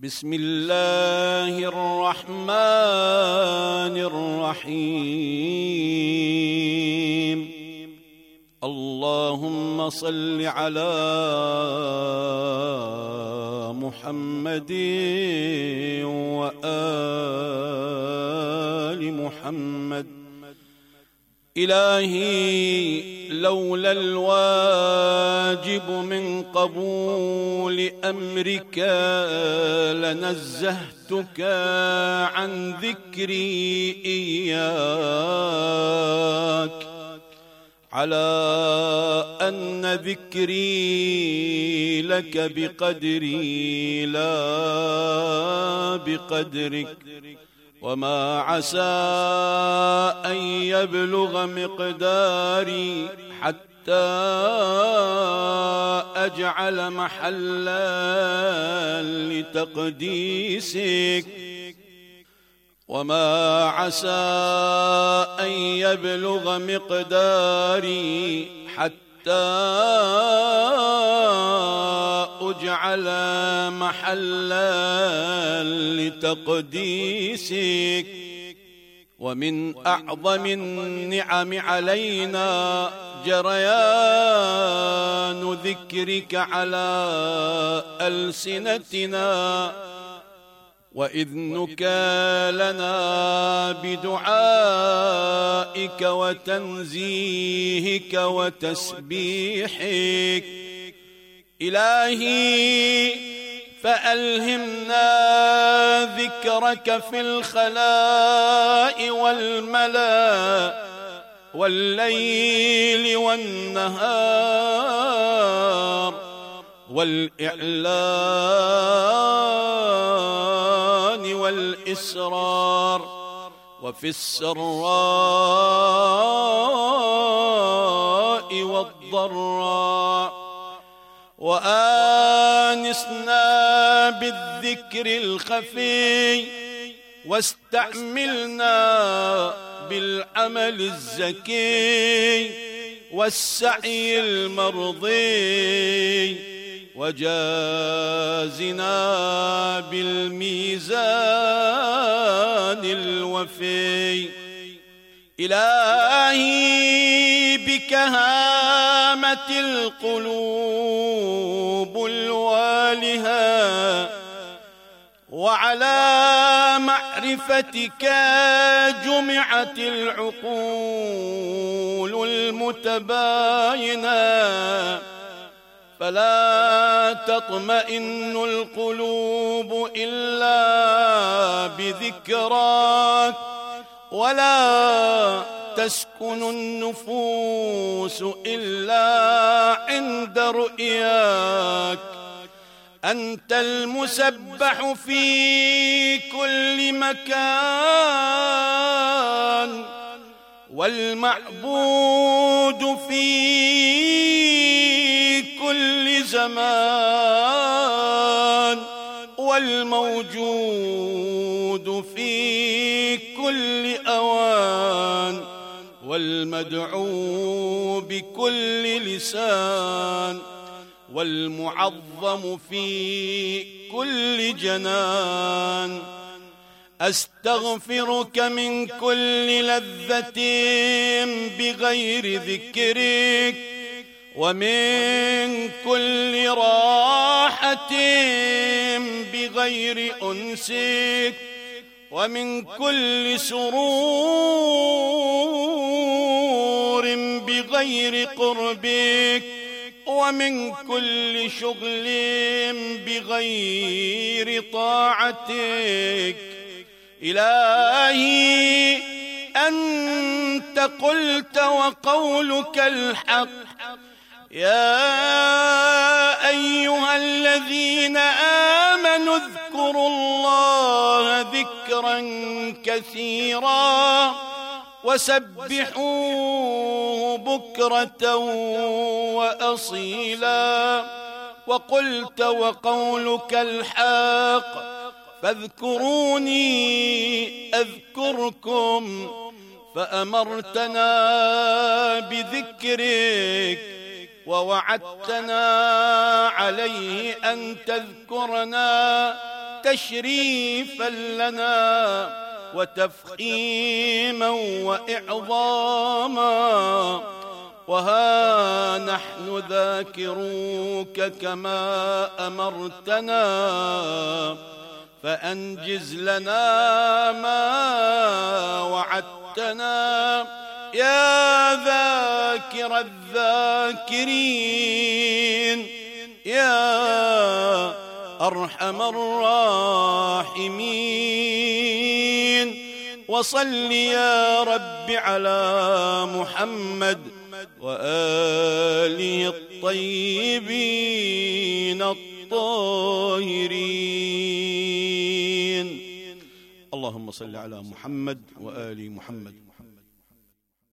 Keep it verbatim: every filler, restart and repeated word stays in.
بسم الله الرحمن الرحيم. اللهم صل على محمد وآل محمد. إلهي لولا الواجب من قبول أمرك لنزهتك عن ذكري إياك، على أن ذكري لك بقدري لا بقدرك، وما عسى أن يبلغ مقداري حتى أجعل محلا لتقديسك، وما عسى أن يبلغ مقداري حتى أجعل محلا لتقديسك. ومن أعظم النعم علينا جريان ذكرك على ألسنتنا، وإذنك لنا بدعائك وتنزيهك وتسبيحك. إلهي فألهمنا ذكرك في الخلاء والملاء والليل والنهار، والإعلان والإسرار، وفي السراء والضراء. وآنسنا بالذكر الخفي، واستعملنا بالعمل الزكي والسعي المرضي، وجازنا بالميزان الوفي. إلهي بك هامت القلوب الوالهة، وعلى معرفتك جمعت العقول المتباينة، فلا تطمئن القلوب إلا بذكراك، ولا تسكن النفوس إلا عند رؤياك. أنت المسبح في كل مكان، والمعبود في كل زمان، والموجود في كل أوان، والمدعو بكل لسان، والمعظم في كل جنان. أستغفرك من كل لذة بغير ذكرك، ومن كل راحة بغير أنسك، ومن كل سرور بغير قربك، ومن كل شغل بغير طاعتك. إلهي أنت قلت وقولك الحق: يا أيها الذين آمنوا اذكروا الله ذكرا كثيرا، وسبحوه بكرة وأصيلا. وقلت وقولك الحق: فاذكروني أذكركم، فأمرتنا بذكرك، ووعدتنا عليه أن تذكرنا تشريفا لنا وتفخيما وإعظاما، وها نحن ذاكروك كما أمرتنا، فأنجز لنا ما وعدتنا يا ذاكر الذاكرين يا أرحم الراحمين. وصل يا رب على محمد وآله الطيبين الطاهرين. اللهم صل على محمد وآل محمد.